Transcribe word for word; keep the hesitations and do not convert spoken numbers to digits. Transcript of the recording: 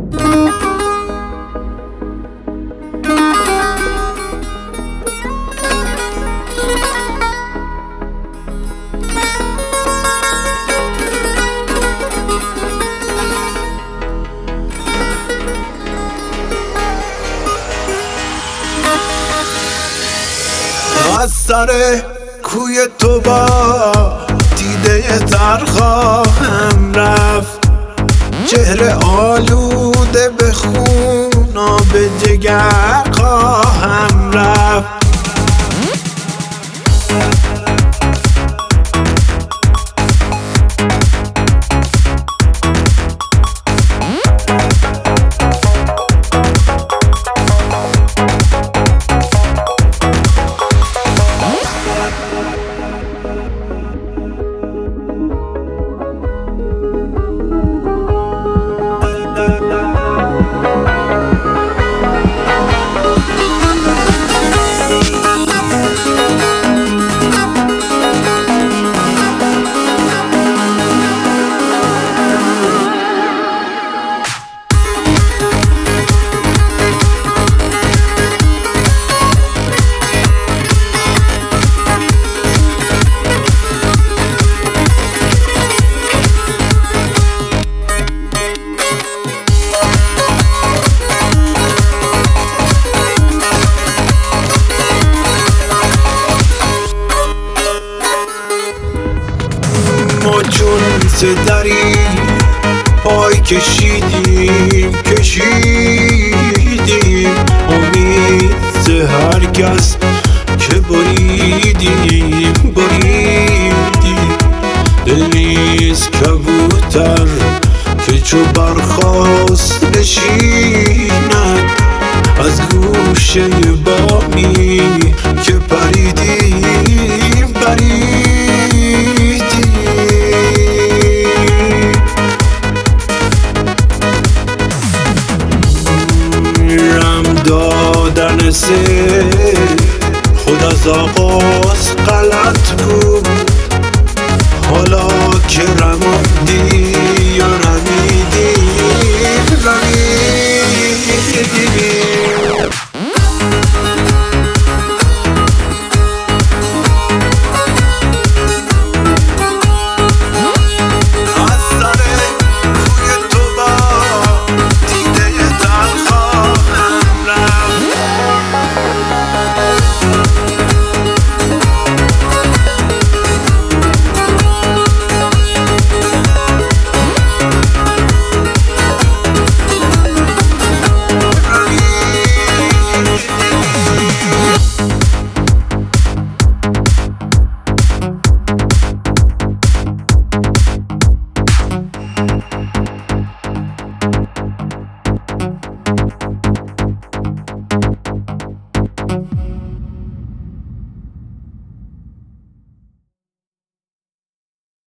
از سر کوی تو با دیده تر خواهم رفت، چهره آلوده به خون آب جگر خواهم رفت. ما چون سدری پای کشیدیم کشیدیم امید سه هر کس که بریدیم بریدیم. دل نیست کبوتر که چو برخاست نشیند از گوشه بامی که پریدیم پریدیم. دادن سه خود از آغاز غلط بود، حالا که رماندی